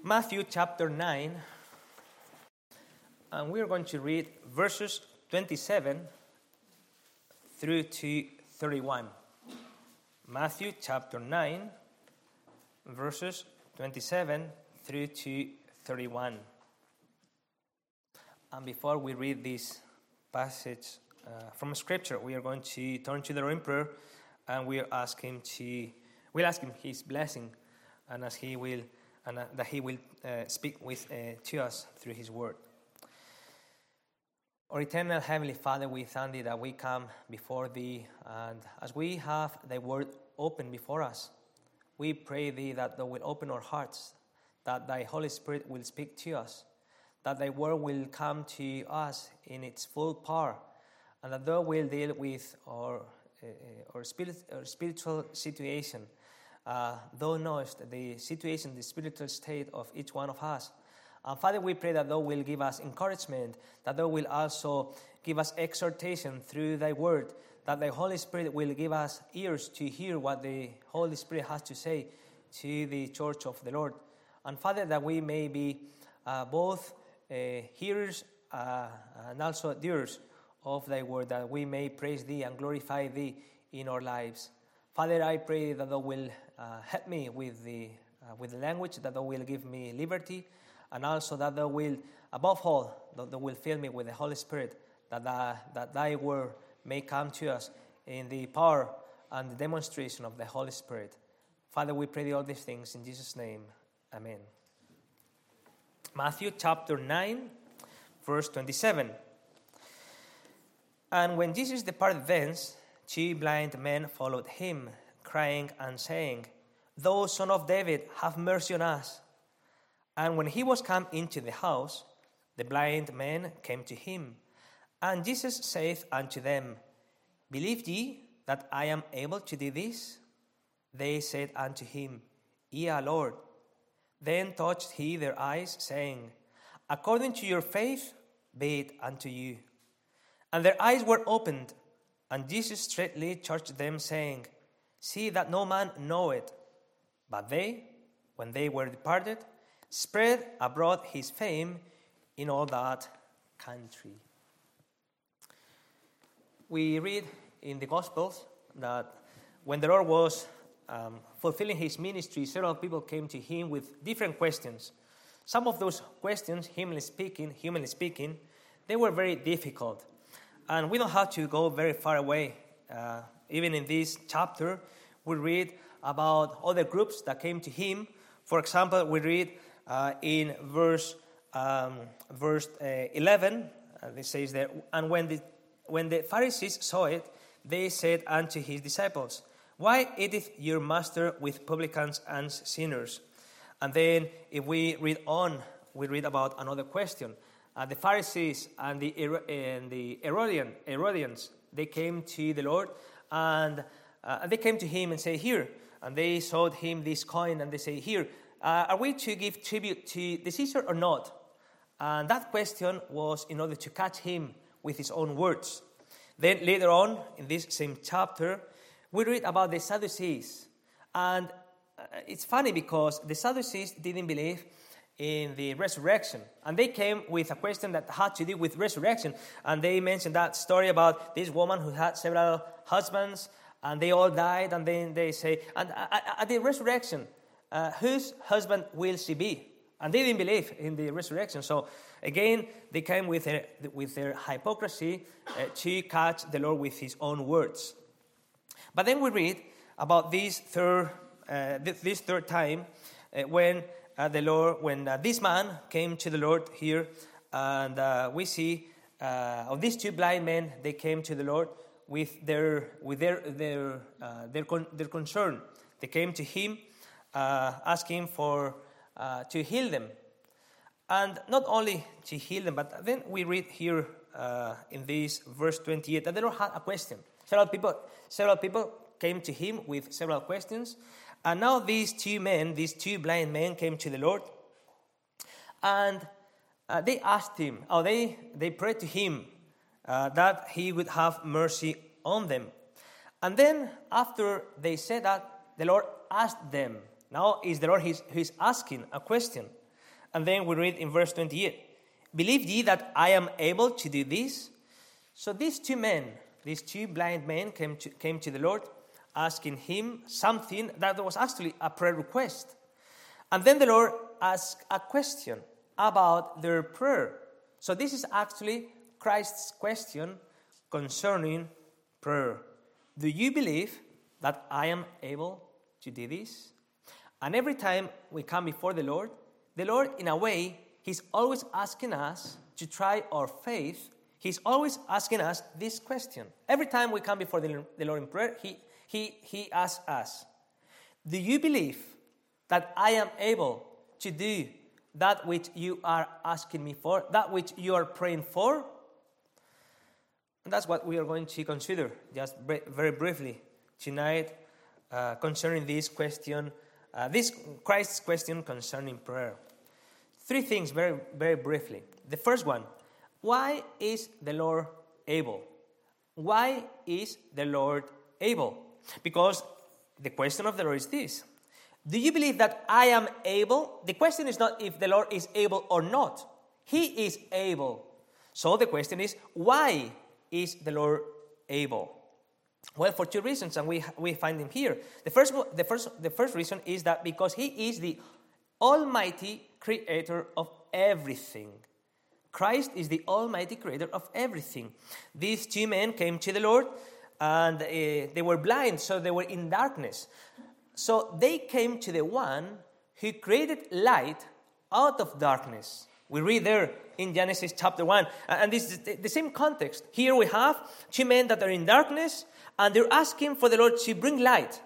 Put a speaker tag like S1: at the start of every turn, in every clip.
S1: Matthew chapter 9, and we're going to read verses 27 through to 31. Matthew chapter 9, verses 27 through to 31. And before we read this passage from Scripture, we are going to turn to the Lord in prayer, and we'll ask Him His blessing, and that He will speak to us through His Word. Our eternal Heavenly Father, we thank Thee that we come before Thee, and as we have Thy Word open before us, we pray Thee that Thou will open our hearts, that Thy Holy Spirit will speak to us, that Thy Word will come to us in its full power, and that Thou will deal with our spiritual situation. Thou knowest the situation, the spiritual state of each one of us. And Father, we pray that Thou will give us encouragement, that Thou will also give us exhortation through Thy Word, that Thy Holy Spirit will give us ears to hear what the Holy Spirit has to say to the church of the Lord. And Father, that we may be both hearers and also doers of Thy Word, that we may praise Thee and glorify Thee in our lives. Father, I pray that Thou will help me with the language, that Thou will give me liberty, and also that Thou will, above all, that Thou will fill me with the Holy Spirit, that Thy Word may come to us in the power and the demonstration of the Holy Spirit. Father, we pray all these things in Jesus' name. Amen. Matthew chapter 9, verse 27. And when Jesus departed thence, 2 blind men followed him, crying and saying, Thou Son of David, have mercy on us. And when he was come into the house, the blind men came to him. And Jesus saith unto them, Believe ye that I am able to do this? They said unto him, Yea, Lord. Then touched he their eyes, saying, According to your faith, be it unto you. And their eyes were opened, and Jesus straitly charged them, saying, See that no man know it. But they, when they were departed, spread abroad his fame in all that country. We read in the Gospels that when the Lord was fulfilling his ministry, several people came to him with different questions. Some of those questions, humanly speaking, they were very difficult. And we don't have to go very far away. Even in this chapter, we read about other groups that came to him. For example, we read in verse 11, it says there, And when the Pharisees saw it, they said unto his disciples, Why eateth your master with publicans and sinners? And then if we read on, we read about another question. The Pharisees and the Herodians, they came to the Lord, and they came to him and say, Here. And they showed him this coin, and they say, Here, are we to give tribute to the Caesar or not? And that question was in order to catch him with his own words. Then later on, in this same chapter, we read about the Sadducees. And it's funny because the Sadducees didn't believe in the resurrection. And they came with a question that had to do with resurrection. And they mentioned that story about this woman who had several husbands, and they all died. And then they say, and at the resurrection, whose husband will she be? And they didn't believe in the resurrection. So again, they came with their hypocrisy to catch the Lord with his own words. But then we read about this third time when this man came to the Lord here, and we see of these 2 blind men, they came to the Lord with their concern. They came to him, asking for to heal them, and not only to heal them, but then we read here in this verse 28 that the Lord had a question. Several people came to him with several questions. And now these 2 blind men came to the Lord, and they asked him, they prayed to him that he would have mercy on them. And then after they said that, the Lord asked them. Now is the Lord who is asking a question. And then we read in verse 28, believe ye that I am able to do this? So these two blind men came to the Lord, asking him something that was actually a prayer request. And then the Lord asked a question about their prayer. So this is actually Christ's question concerning prayer. Do you believe that I am able to do this? And every time we come before the Lord, in a way, He's always asking us to try our faith. He's always asking us this question. Every time we come before the Lord in prayer, He asks us, do you believe that I am able to do that which you are asking me for, that which you are praying for? And that's what we are going to consider just very briefly tonight concerning this question, this Christ's question concerning prayer. Three things very, very briefly. The first one, why is the Lord able? Why is the Lord able? Because the question of the Lord is this. Do you believe that I am able? The question is not if the Lord is able or not. He is able. So the question is, why is the Lord able? Well, for two reasons, and we find them here. The first reason is that because He is the Almighty Creator of everything. Christ is the Almighty Creator of everything. These two men came to the Lord, and they were blind, so they were in darkness. So they came to the one who created light out of darkness. We read there in Genesis chapter 1. And this is the same context. Here we have two men that are in darkness, and they're asking for the Lord to bring light.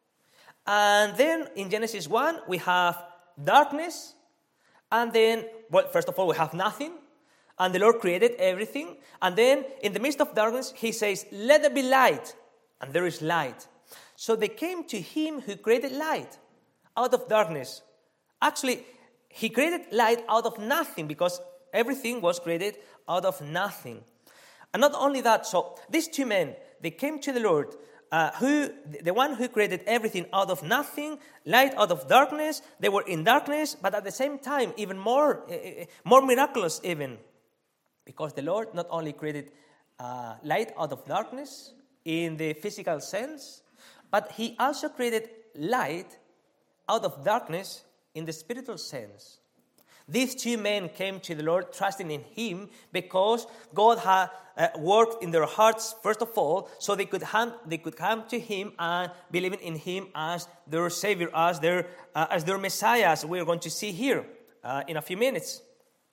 S1: And then in Genesis 1, we have darkness. And then, well, first of all, we have nothing. And the Lord created everything. And then in the midst of darkness, He says, let there be light. And there is light. So they came to Him who created light out of darkness. Actually, He created light out of nothing because everything was created out of nothing. And not only that, so these two men, they came to the Lord, the one who created everything out of nothing, light out of darkness. They were in darkness, but at the same time, even more miraculous even. Because the Lord not only created light out of darkness in the physical sense, but He also created light out of darkness in the spiritual sense. These two men came to the Lord trusting in Him because God had worked in their hearts first of all, so they could come to Him and believing in Him as their Savior, as their Messiah, as we're going to see here in a few minutes.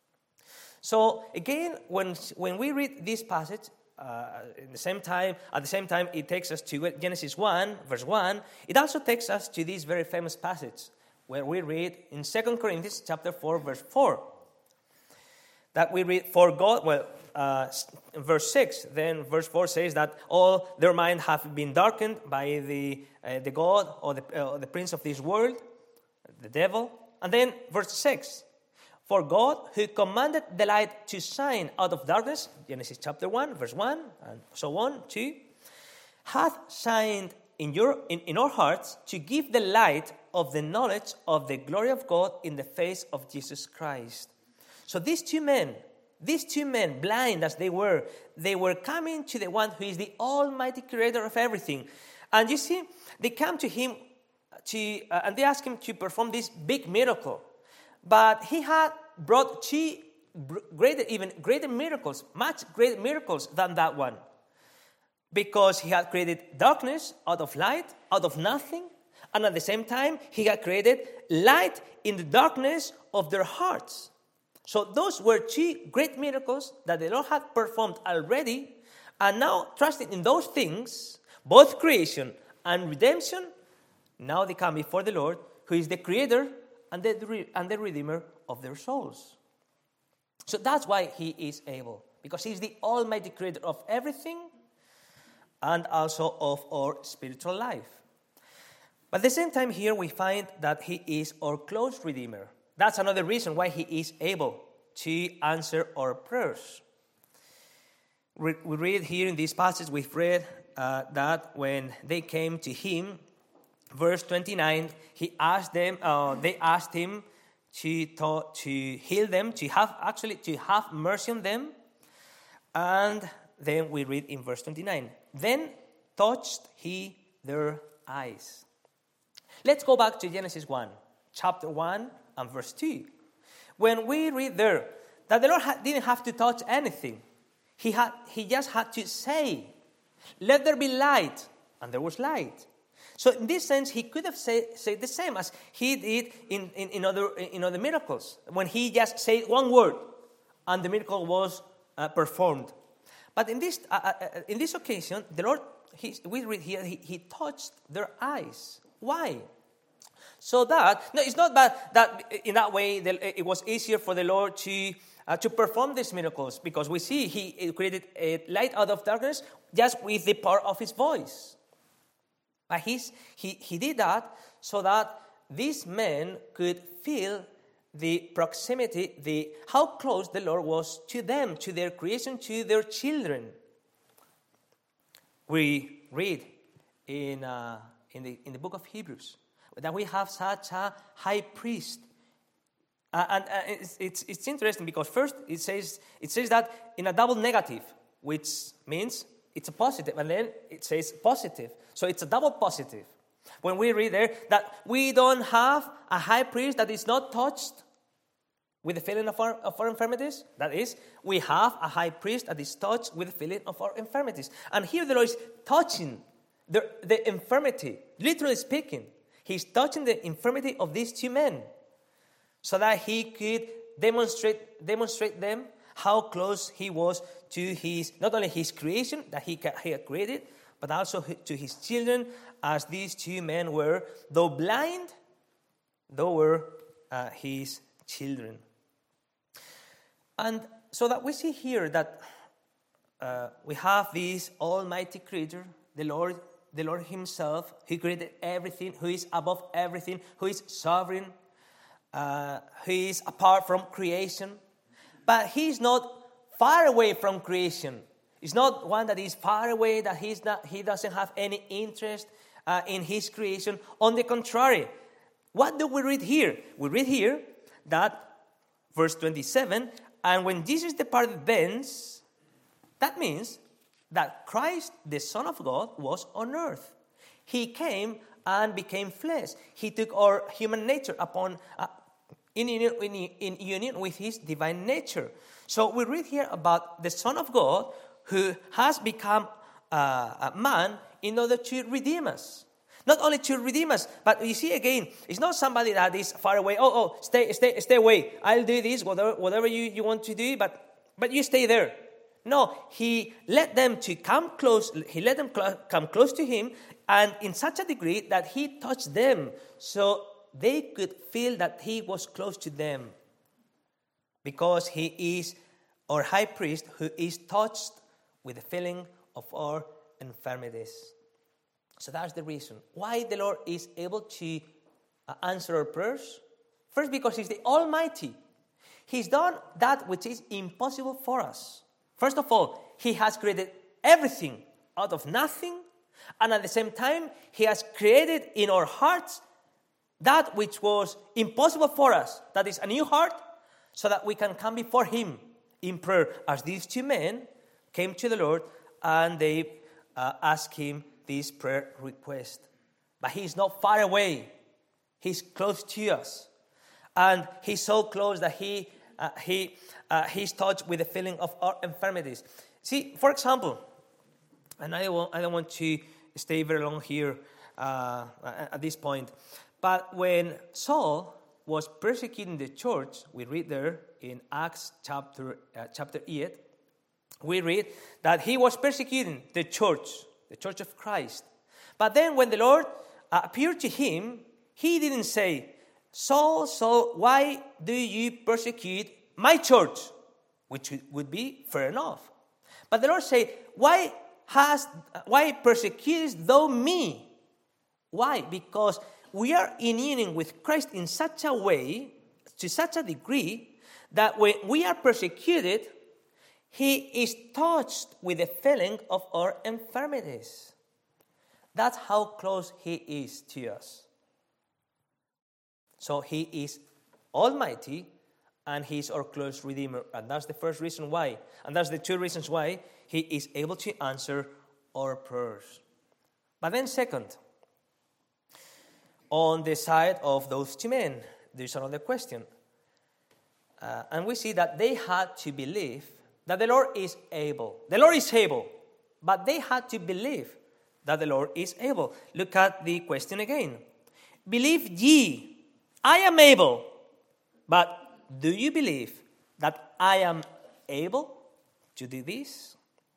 S1: So again, when we read this passage, at the same time, it takes us to Genesis 1, verse 1. It also takes us to this very famous passage where we read in 2 Corinthians chapter 4, verse 4. That we read, for God, verse 6, then verse 4 says that all their mind have been darkened by the God or the prince of this world, the devil. And then verse 6, for God, who commanded the light to shine out of darkness, Genesis chapter 1, verse 1, and so on, 2, hath shined in our hearts to give the light of the knowledge of the glory of God in the face of Jesus Christ. So these two men, blind as they were coming to the one who is the Almighty Creator of everything. And you see, they come to Him and they ask Him to perform this big miracle. But He had brought two greater miracles, much greater miracles than that one. Because He had created darkness out of light, out of nothing. And at the same time, He had created light in the darkness of their hearts. So those were two great miracles that the Lord had performed already. And now, trusting in those things, both creation and redemption, now they come before the Lord, who is the Creator and the Redeemer of their souls. So that's why He is able. Because He is the Almighty Creator of everything and also of our spiritual life. But at the same time here we find that He is our close Redeemer. That's another reason why He is able to answer our prayers. We read here in this passage, we've read that when they came to Him, verse 29, they asked Him to heal them, to have mercy on them. And then we read in verse 29, then touched he their eyes. Let's go back to Genesis 1, chapter 1 and verse 2. When we read there that the Lord didn't have to touch anything. He just had to say, let there be light, and there was light. So in this sense, he could have said the same as he did in other miracles, when he just said one word, and the miracle was performed. But in this occasion, the Lord, we read here, he touched their eyes. Why? So it's not that in that way it was easier for the Lord to perform these miracles, because we see he created a light out of darkness just with the power of his voice. But he did that so that these men could feel the proximity, how close the Lord was to them, to their creation, to their children. We read in the book of Hebrews that we have such a high priest. And it's interesting because first it says that in a double negative, which means it's a positive, and then it says positive. So it's a double positive. When we read there that we don't have a high priest that is not touched with the feeling of our infirmities, that is, we have a high priest that is touched with the feeling of our infirmities. And here the Lord is touching the infirmity, literally speaking. He's touching the infirmity of these two men, so that he could demonstrate them how close he was to not only his creation that he had created, but also to his children, as these two men were, though blind, though were his children. And so that we see here that we have this almighty creator, the Lord himself, who created everything, who is above everything, who is sovereign, who is apart from creation. But he is not far away from creation. He's not one that is far away, that he doesn't have any interest in his creation. On the contrary, what do we read here? We read here that, verse 27, and when Jesus departed thence, that means that Christ, the Son of God, was on earth. He came and became flesh. He took our human nature upon in union with his divine nature. So we read here about the Son of God who has become a man in order to redeem us. Not only to redeem us, but you see again, it's not somebody that is far away. Stay away. I'll do this, whatever you want to do, but you stay there. No, he let them to come close. He let them come close to him, and in such a degree that he touched them, so they could feel that he was close to them, because he is our high priest who is touched with the feeling of our infirmities. So that's the reason why the Lord is able to answer our prayers. First, because he's the Almighty. He's done that which is impossible for us. First of all, he has created everything out of nothing, and at the same time, he has created in our hearts that which was impossible for us, that is a new heart, so that we can come before him in prayer, as these two men came to the Lord and they asked him this prayer request. But he is not far away. He's close to us. And he's so close that he's touched with the feeling of our infirmities. See, for example, and I don't want to stay very long here at this point, but when Saul was persecuting the church, we read there in Acts chapter 8, we read that he was persecuting the church of Christ. But then when the Lord appeared to him, he didn't say, Saul, Saul, why do you persecute my church? Which would be fair enough. But the Lord said, why persecutest thou me? Why? Because we are in union with Christ in such a way, to such a degree, that when we are persecuted, he is touched with the feeling of our infirmities. That's how close he is to us. So he is almighty, and he is our close Redeemer. And that's the first reason why. And that's the two reasons why he is able to answer our prayers. But then second, on the side of those two men, there's another question. And we see that they had to believe that the Lord is able. The Lord is able, but they had to believe that the Lord is able. Look at the question again. Believe ye, I am able, but do you believe that I am able to do this?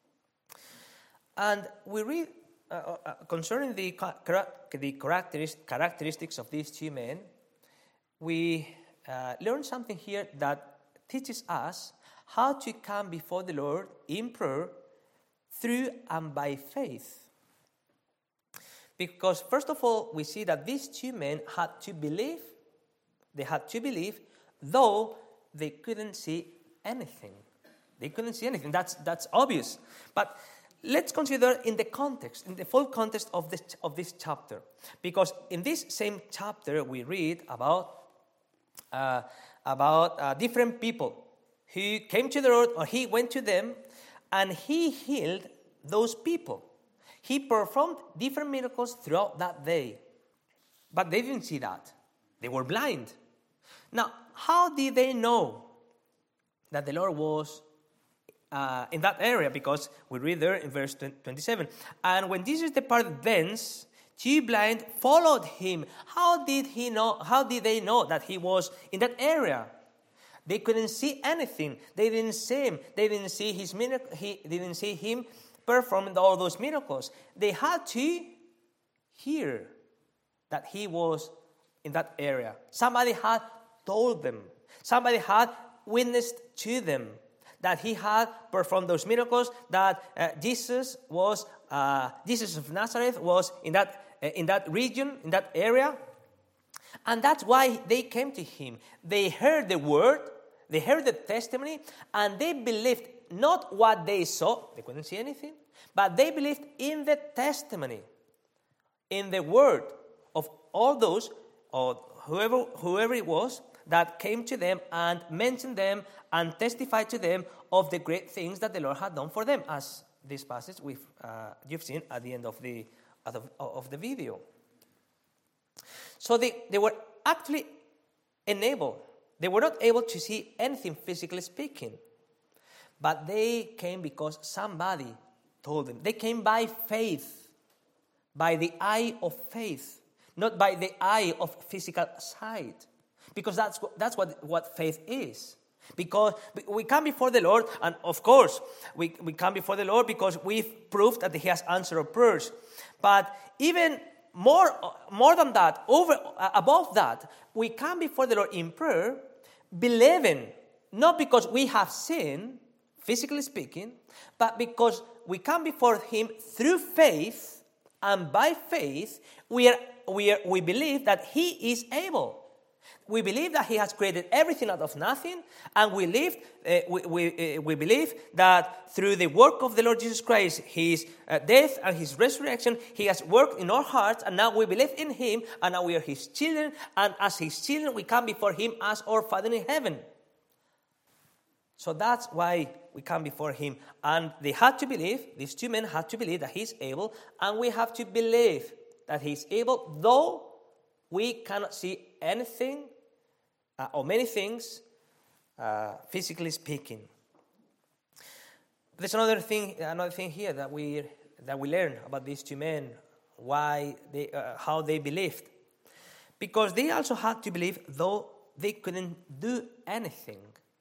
S1: And we read concerning the characteristics of these two men, we learn something here that teaches us how to come before the Lord in prayer through and by faith. Because first of all, we see that these two men had to believe. They had to believe, though they couldn't see anything. They couldn't see anything. That's obvious. But let's consider in the context, in the full context of this chapter. Because in this same chapter, we read about different people who came to the Lord, or he went to them, and he healed those people. He performed different miracles throughout that day. But they didn't see that. They were blind. Now, how did they know that the Lord was in that area? Because we read there in verse 27. And when Jesus departed thence, two blind followed him. How did he know? How did they know that he was in that area? They couldn't see anything. They didn't see him. They didn't see his miracle. They didn't see him performing all those miracles. They had to hear that he was in that area. Somebody had told them. Somebody had witnessed to them that he had performed those miracles, that Jesus of Nazareth was in that region, in that area. And that's why they came to him. They heard the word, they heard the testimony, and they believed not what they saw. They couldn't see anything, but they believed in the testimony, in the word of all those, or whoever it was, that came to them and mentioned them and testified to them of the great things that the Lord had done for them, as this passage you've seen at the end of the video. So they were actually enabled. They were not able to see anything physically speaking, but they came because somebody told them. They came by faith, by the eye of faith, not by the eye of physical sight. Because that's what faith is. Because we come before the Lord, and of course, we come before the Lord because we've proved that he has answered our prayers. But even more than that, above that, we come before the Lord in prayer, believing, not because we have sinned, physically speaking, but because we come before him through faith, and by faith, we believe that he is able. We believe that he has created everything out of nothing, and we believe that through the work of the Lord Jesus Christ, his death and his resurrection, he has worked in our hearts, and now we believe in him, and now we are his children, and as his children, we come before him as our Father in heaven. So that's why we come before him. And they had to believe, these two men had to believe that he's able, and we have to believe that he's able, though we cannot see anything or many things, physically speaking. There's another thing here that we learn about these two men, how they believed, because they also had to believe, though they couldn't do anything.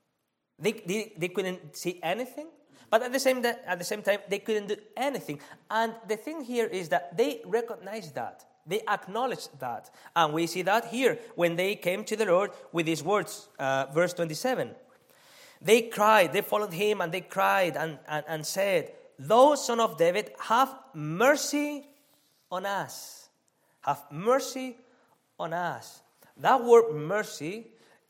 S1: They couldn't see anything, but at the same time they couldn't do anything. And the thing here is that they recognized that. They acknowledged that. And we see that here when they came to the Lord with these words, verse 27. They cried, they followed him, and they cried and said, "Thou Son of David, have mercy on us. Have mercy on us." That word mercy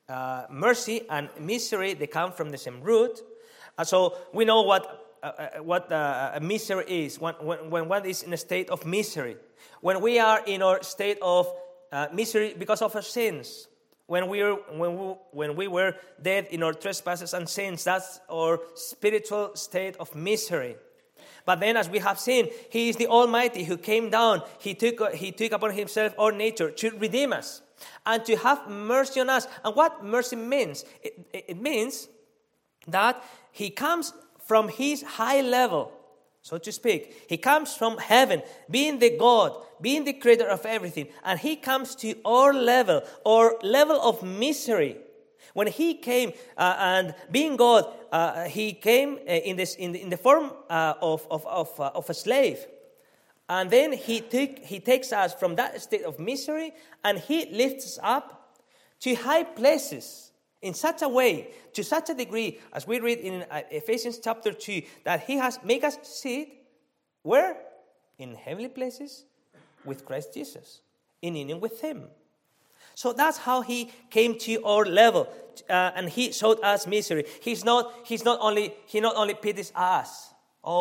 S1: and misery, they come from the same root. So we know what misery is, when one is in a state of misery. When we are in our state of misery because of our sins, when we were dead in our trespasses and sins. That's our spiritual state of misery. But then, as we have seen, He is the Almighty who came down. He took upon Himself our nature to redeem us and to have mercy on us. And what mercy means? It means that He comes from His high level, so to speak. He comes from heaven, being the God, being the creator of everything. And He comes to our level of misery. When He came and being God, He came in the form of a slave. And then He takes us from that state of misery and He lifts us up to high places in such a way, to such a degree, as we read in Ephesians chapter 2, that He has made us sit, where? In heavenly places with Christ Jesus, in union with Him. So that's how He came to our level, and He showed us misery. He not only pities us,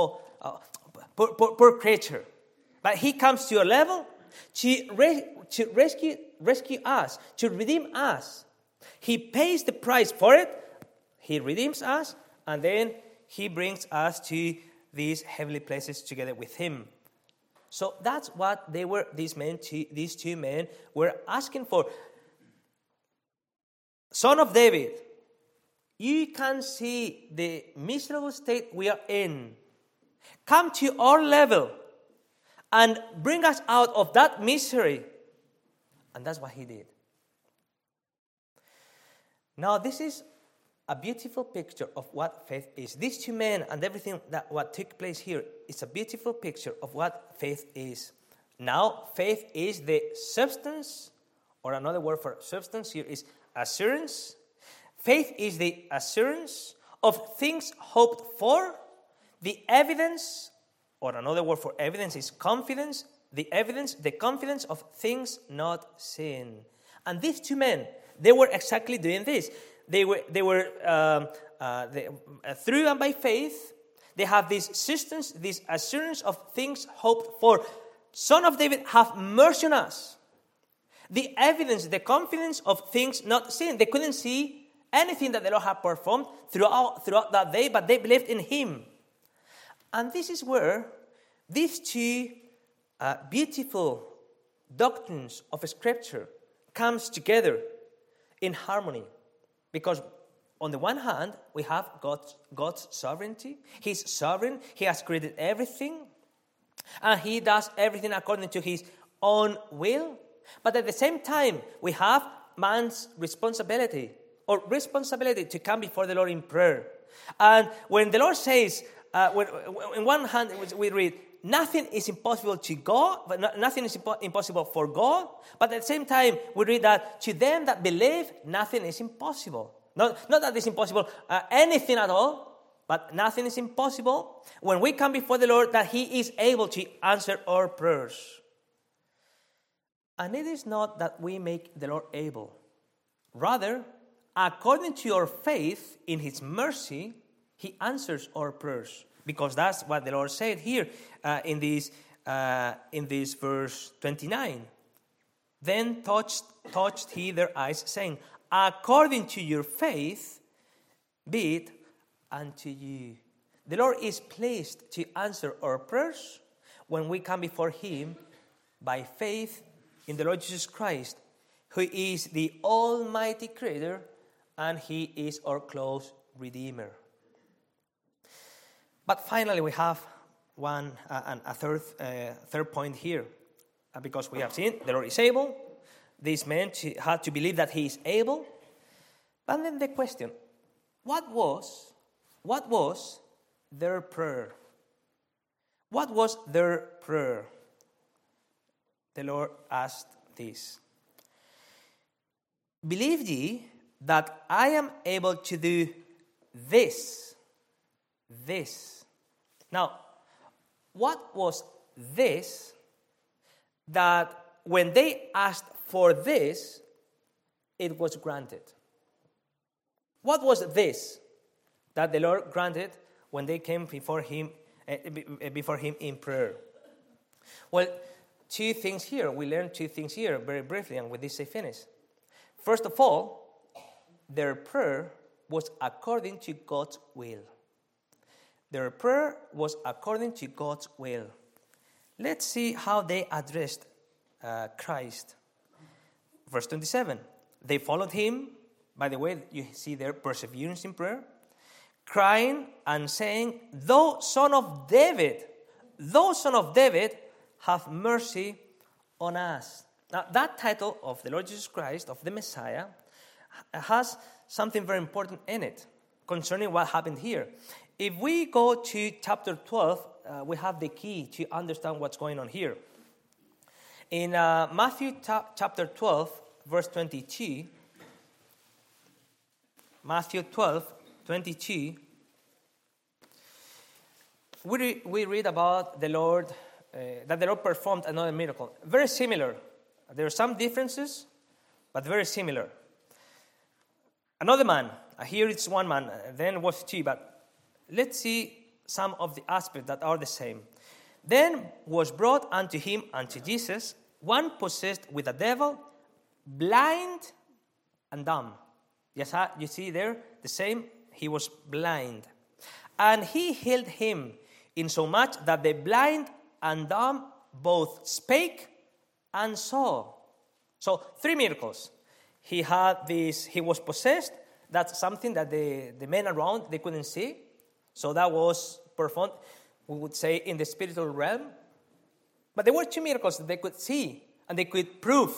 S1: poor creature, but He comes to our level to rescue us, to redeem us. He pays the price for it. He redeems us, and then He brings us to these heavenly places together with Him. So that's what these two men were asking for. Son of David, you can see the miserable state we are in. Come to our level and bring us out of that misery. And that's what He did. Now, this is a beautiful picture of what faith is. These two men and everything what took place here is a beautiful picture of what faith is. Now, faith is the substance, or another word for substance here is assurance. Faith is the assurance of things hoped for, the evidence, or another word for evidence is confidence, the confidence of things not seen. And these two men, they were exactly doing this. They were through and by faith, they have this substance, this assurance of things hoped for. Son of David, have mercy on us. The evidence, the confidence of things not seen. They couldn't see anything that the Lord had performed throughout that day, but they believed in Him. And this is where these two beautiful doctrines of Scripture comes together in harmony. Because on the one hand, we have God's sovereignty. He's sovereign. He has created everything. And He does everything according to His own will. But at the same time, we have man's responsibility to come before the Lord in prayer. And when the Lord says, in one hand we read, nothing is impossible to God, but nothing is impossible for God. But at the same time, we read that to them that believe, nothing is impossible. Not that it's impossible anything at all, but nothing is impossible when we come before the Lord, that He is able to answer our prayers. And it is not that we make the Lord able. Rather, according to our faith in His mercy, He answers our prayers. Because that's what the Lord said here in this verse 29. Then touched He their eyes, saying, according to your faith, be it unto you. The Lord is pleased to answer our prayers when we come before Him by faith in the Lord Jesus Christ, who is the Almighty Creator, and He is our close Redeemer. But finally, we have a third point here, because we have seen the Lord is able. These men had to believe that He is able. But then the question: what was their prayer? What was their prayer? The Lord asked this: believe ye that I am able to do this. Now, what was this that when they asked for this, it was granted? What was this that the Lord granted when they came before Him in prayer? Well, two things here. We learned two things here very briefly, and with this I finish. First of all, their prayer was according to God's will. Their prayer was according to God's will. Let's see how they addressed Christ. Verse 27. They followed him. By the way, you see their perseverance in prayer. Crying and saying, Thou son of David, have mercy on us. Now, that title of the Lord Jesus Christ, of the Messiah, has something very important in it concerning what happened here. If we go to chapter 12, we have the key to understand what's going on here. In Matthew chapter 12, verse 22, Matthew 12, 22, we read about the Lord, that the Lord performed another miracle. Very similar. There are some differences, but very similar. Another man, here it's one man, then was two, but let's see some of the aspects that are the same. Then was brought unto him, unto Jesus, one possessed with a devil, blind and dumb. Yes, you see there, the same, he was blind. And he healed him insomuch that the blind and dumb both spake and saw. So 3 miracles. He was possessed. That's something that the men around, they couldn't see. So that was performed, we would say, in the spiritual realm. But there were 2 miracles that they could see and they could prove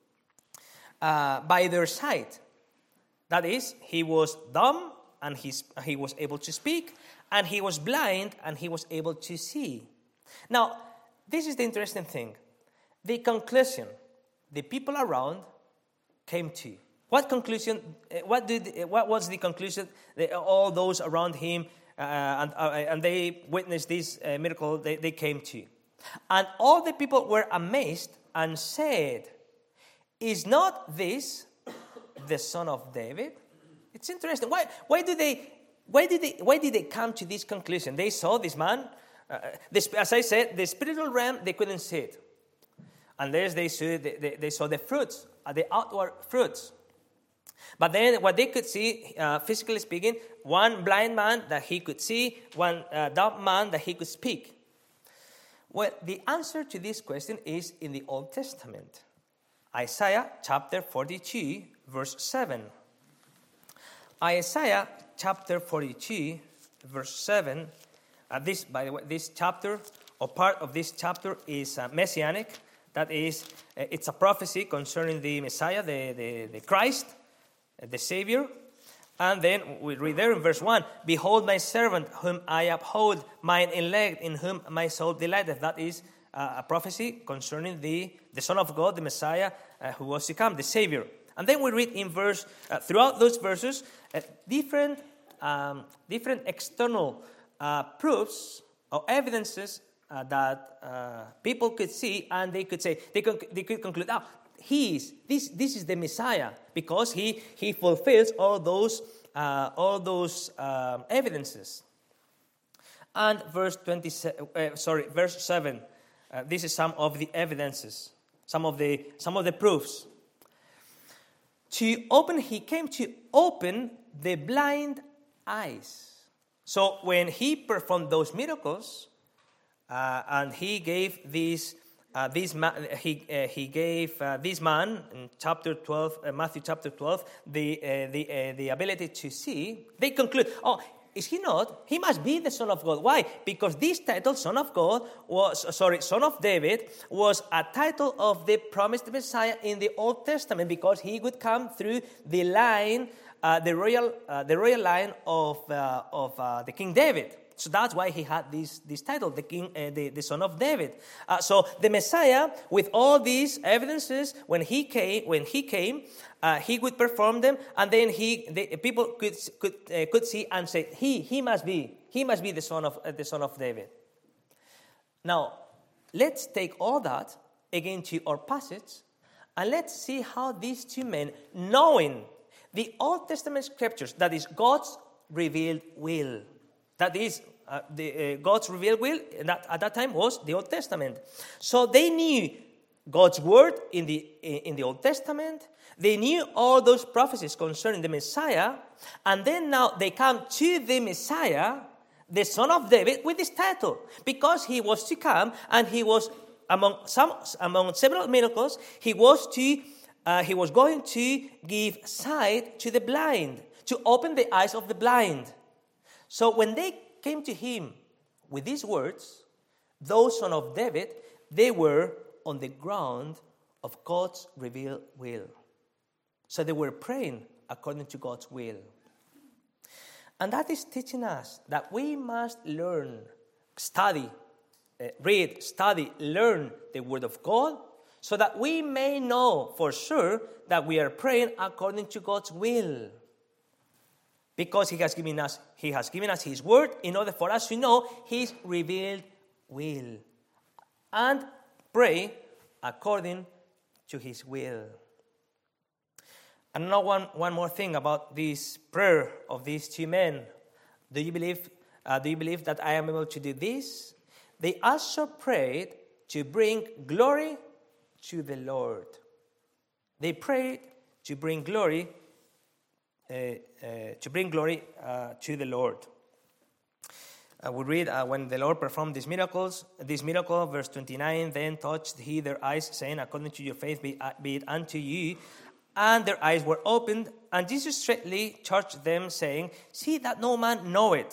S1: by their sight. That is, he was dumb and he was able to speak, and he was blind and he was able to see. Now, this is the interesting thing. The conclusion the people around came to. What conclusion? What was the conclusion? All those around him and they witnessed this miracle. They came to, and all the people were amazed and said, "Is not this the son of David?" It's interesting. Why did they come to this conclusion? They saw this man. As I said, the spiritual realm, they couldn't see it. Unless they saw the fruits, the outward fruits. But then what they could see, physically speaking, one blind man that he could see, one dumb man that he could speak. Well, the answer to this question is in the Old Testament. Isaiah chapter 42, verse 7. Isaiah chapter 42, verse 7. By the way, this chapter, or part of this chapter, is messianic. That is, it's a prophecy concerning the Messiah, the Christ, the Savior. And then we read there in verse 1, "Behold my servant, whom I uphold, mine elect, in whom my soul delighteth." That is a prophecy concerning the Son of God, the Messiah, who was to come, the Savior. And then we read in throughout those verses, different external proofs or evidences that people could see, and they could say, they could conclude, this is the Messiah, because he fulfills all those evidences. And verse 7. This is some of the evidences, some of the proofs. He came to open the blind eyes. So when he performed those miracles, and he gave this man in chapter 12, Matthew chapter 12, the ability to see, they conclude, is he not? He must be the Son of God. Why? Because this title, Son of David, was a title of the promised Messiah in the Old Testament, because he would come through the line, the royal line of the King David. So that's why he had this title, the Son of David. So the Messiah, with all these evidences, when he came, he would perform them, and then people could see and say, he must be the son of David. Now, let's take all that again to our passage, and let's see how these 2 men, knowing the Old Testament scriptures, that is God's revealed will. That is, God's revealed will at that time was the Old Testament. So they knew God's word in the Old Testament. They knew all those prophecies concerning the Messiah, and then now they come to the Messiah, the Son of David, with this title, because he was to come, and he was among several miracles. He was going to give sight to the blind, to open the eyes of the blind. So when they came to him with these words, those Son of David, they were on the ground of God's revealed will. So they were praying according to God's will. And that is teaching us that we must learn, read, study, learn the Word of God, so that we may know for sure that we are praying according to God's will. Because He has given us His Word in order for us to know His revealed will. And pray according to His will. And now one more thing about this prayer of these two men. Do you believe that I am able to do this? They also prayed to bring glory to the Lord. They prayed to bring glory to the Lord. We read when the Lord performed this miracle, verse 29, then touched He their eyes, saying, according to your faith be it unto you. And their eyes were opened, and Jesus straightly charged them, saying, see that no man know it.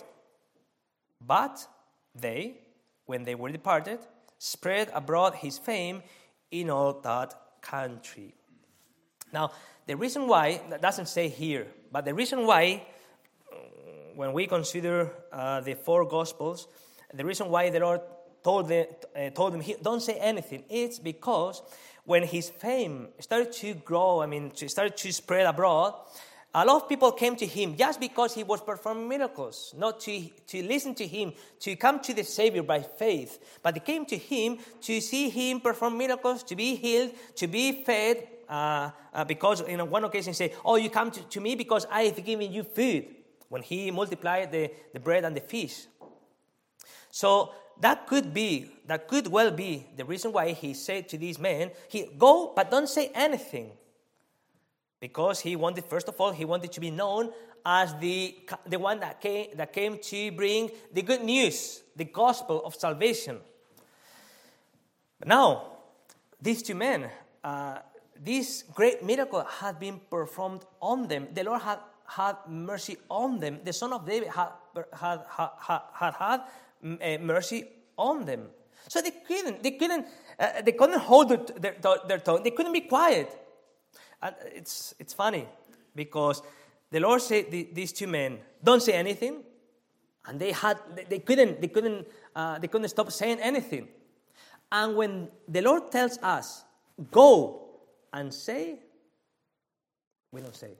S1: But they, when they were departed, spread abroad His fame in all that country. Now, the reason why, that doesn't say here, but the reason why, when we consider the four Gospels, the reason why the Lord told them, don't say anything, it's because when His fame started to grow, started to spread abroad, a lot of people came to Him just because He was performing miracles, not to listen to Him, to come to the Savior by faith. But they came to Him to see Him perform miracles, to be healed, to be fed, because in one occasion He said, oh, you come to me because I have given you food, when He multiplied the bread and the fish. So that could well be the reason why He said to these men, go, but don't say anything. Because first of all, He wanted to be known as the one that came to bring the good news, the gospel of salvation. But now, these two men, this great miracle had been performed on them. The Lord had mercy on them. The Son of David had mercy on them. So they couldn't hold their tongue. They couldn't be quiet. And it's funny because the Lord said these two men, don't say anything, and they couldn't stop saying anything. And when the Lord tells us, go and say, we don't say.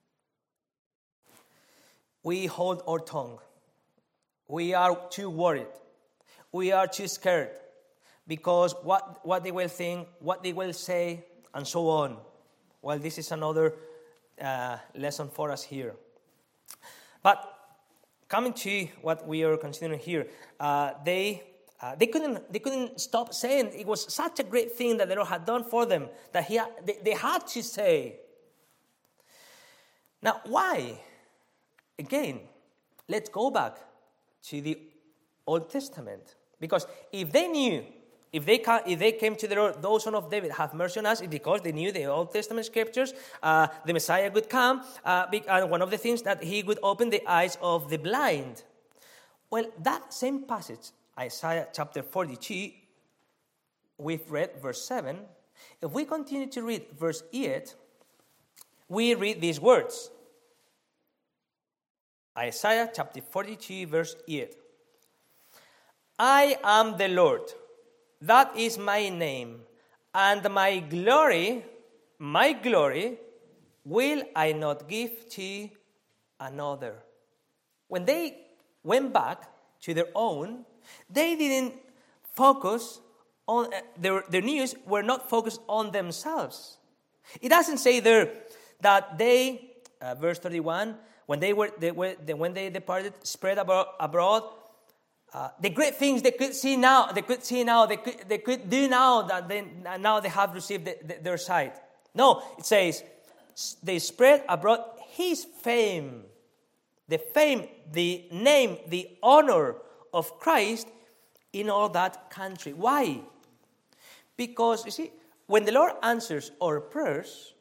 S1: We hold our tongue. We are too worried. We are too scared because what they will think, what they will say, and so on. Well, this is another lesson for us here. But coming to what we are considering here, they couldn't stop saying it was such a great thing that the Lord had done for them that they had to say. Now, why? Again, let's go back to the Old Testament, because if they came to the Lord, those Son of David, have mercy on us, it's because they knew the Old Testament scriptures. The Messiah would come, and one of the things that He would open the eyes of the blind. Well, that same passage, Isaiah chapter 42, we've read verse 7. If we continue to read verse 8, we read these words. Isaiah chapter 42, verse 8. I am the Lord, that is my name, and my glory will I not give to another. When they went back to their own, they didn't focus on, their news were not focused on themselves. It doesn't say there that they, verse 31, when they departed, spread abroad, the great things they could see now, they could do now that now they have received their sight. No, it says, they spread abroad his fame. The fame, the name, the honor of Christ in all that country. Why? Because, you see, when the Lord answers our prayers,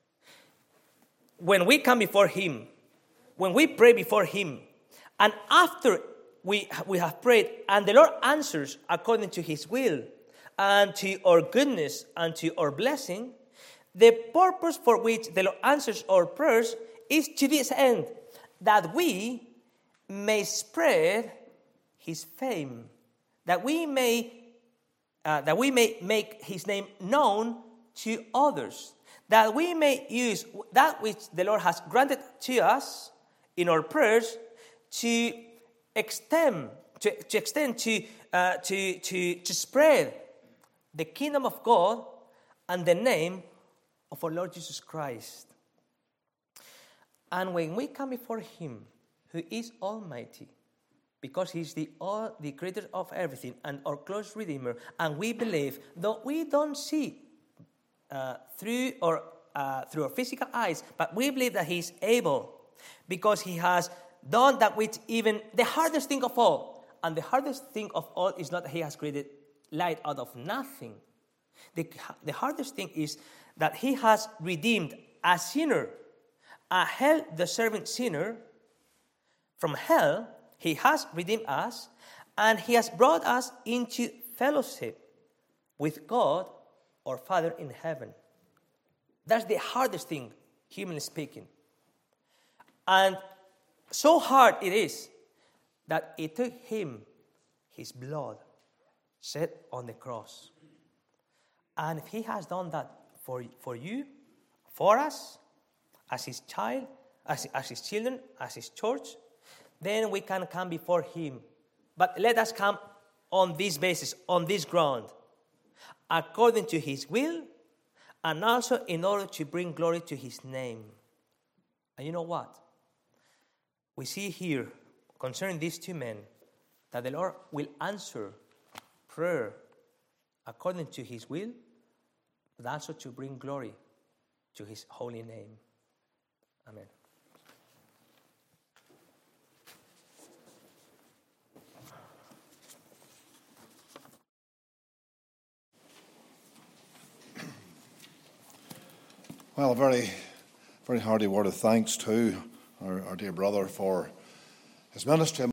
S1: when we come before Him, when we pray before Him, and after we have prayed, and the Lord answers according to His will, and to our goodness, and to our blessing, the purpose for which the Lord answers our prayers is to this end, that we may spread His fame, that we may make His name known to others, that we may use that which the Lord has granted to us in our prayers to extend to spread the kingdom of God and the name of our Lord Jesus Christ. And when we come before Him, who is Almighty, because He's the creator of everything and our close Redeemer, and we believe, though we don't see through our physical eyes, but we believe that He is able, because He has done that which even the hardest thing of all. And the hardest thing of all is not that He has created light out of nothing. The hardest thing is that He has redeemed a sinner, a hell-deserving sinner, from hell. He has redeemed us, and He has brought us into fellowship with God, our Father in heaven. That's the hardest thing, humanly speaking. And so hard it is that it took Him, His blood, shed on the cross. And if He has done that for you, for us, as His child, as His children, as His church, then we can come before Him. But let us come on this basis, on this ground, according to His will, and also in order to bring glory to His name. And you know what? We see here, concerning these two men, that the Lord will answer prayer according to His will, but also to bring glory to His holy name. Amen.
S2: Well, a very, very hearty word of thanks to our dear brother for his ministry.